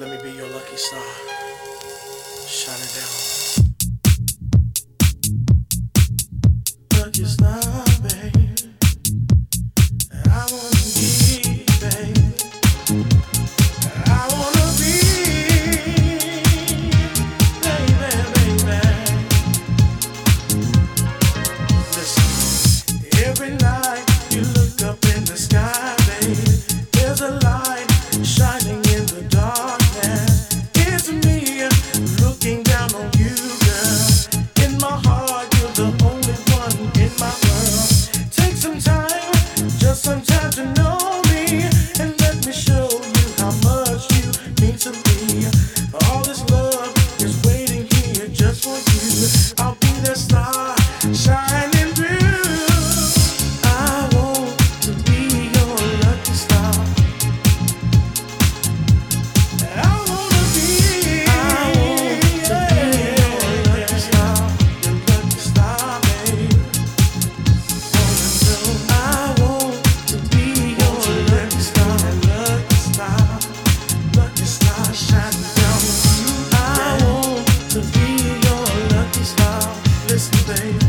Let me be your lucky star, shining down. Lucky star, baby. I wanna be, baby. I wanna be, baby. Listen, every night you look up in the sky, baby. There's a light shining in the darkness. It's me looking down on you, girl. In my heart, you're the only one in my world. Take some time, just some time to know me, and let me show you how much you mean to me. All this love is waiting here just for you. I'll be the star shining through. I want to be your lucky star. I wanna be your lucky star, baby. I want to be your lucky star shining down on you. I want to be your lucky star. Listen, baby.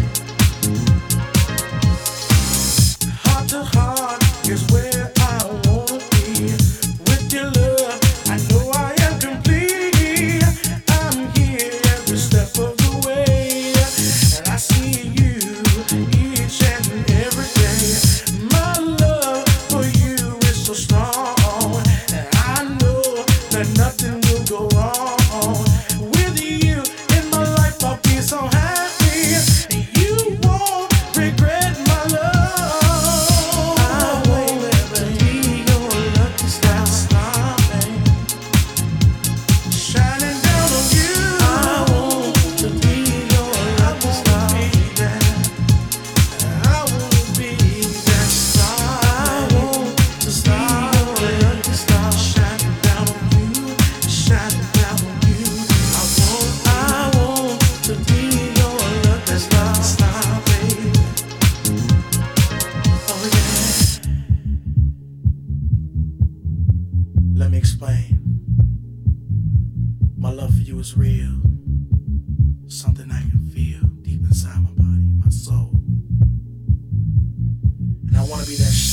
Heart to heart is where I wanna be. With your love, I know I am complete. I'm here every step of the way, and I see you each and every day. My love for you is so strong, and I know that nothing will go wrong. With you in my life, I'll be so happy. You won't regret my love. I want to be your lucky star, baby. Shining down on you. I want to be your lucky star. I want to be that star. I want to be your lucky star. Shining down on you. Shining down on you. I want to be your lucky star, baby. Oh yeah. Let me explain. My love for you is real. Something I can feel deep inside my body, my soul. And I want to be that